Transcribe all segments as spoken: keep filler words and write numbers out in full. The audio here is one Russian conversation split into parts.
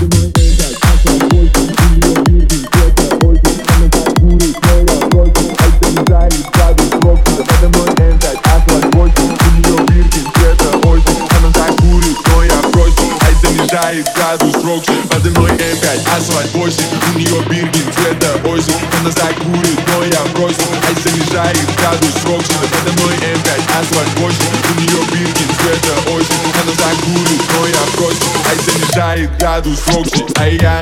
Градус Рокси, подо мной эм пять, асфальт восемь. У нее биркин цвета осень. Она закурит, но я бросил. Ай, занижает градус Рокси, подо мной эм пять, асфальт восемь. У нее биркин цвета осень. Она закурит, но я бросил. Ай, занижает градус Рокси, а я...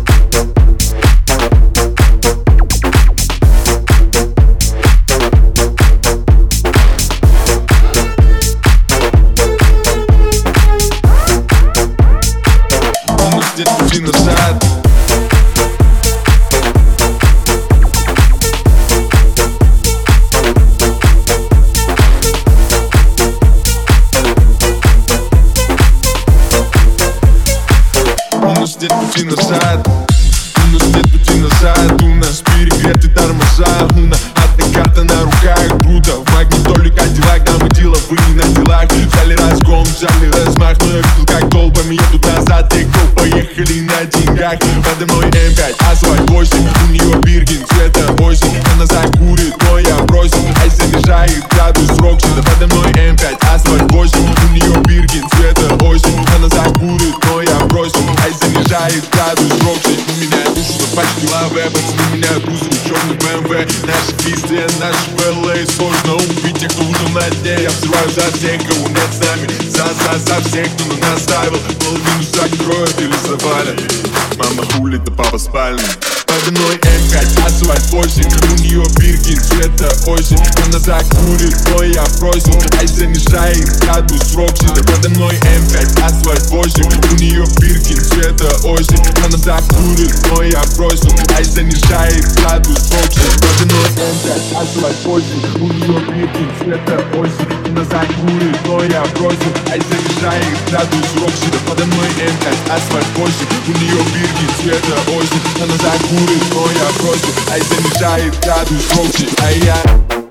Где-то пути назад. Минус нет пути назад. Минус нет пути назад. У нас перегреты тормоза. У нас одна карта на руках. Круто, в магнитоле Кадиллак. Да мы деловые на делах. Взяли разгон, взяли размах. Но я видел, как толпами едут назад. Поехали на деньгах. Подо мной эм пять, асфальт восемь. У нее биркин цвета осень. Она закурит, но я бросил. Ай, занижает градус Рокси. Подо мной эм пять, асфальт восемь. У нее биркин цвета осень. Она закурит, но я бросил. Ай, занижает градус Рокси. У меня душу запачкали лавы. Пацаны меня грузили черный бэ эм вэ. Наши писты, наши эл эй. Сложно убить тех, кто уже на дне. Я взрываю за всех, кого нет с нами. За, за, за всех, кто на нас ставил. Половину закроют или завалят. Мама хулит, да папа спальный. Подо мной эм пять, асфальт восемь. У нее биркин цвета осень. Она закурит, но я бросил. Ай, занижает градус Рокси. Подо мной эм пять, асфальт восемь. У нее биркин цвета осень. Она закурит, но я бросил. Ай, занижает градус Рокси. Подо мной эм пять, асфальт восемь. У нее биркин цвета осень. Она закурит, но я бросил. Ай, занижает градус Рокси. Подо мной эм пять, асфальт восемь. У нее биркин цвета осень. Она закурит, но я бросил. Ай, занижает градус Рокси, а я...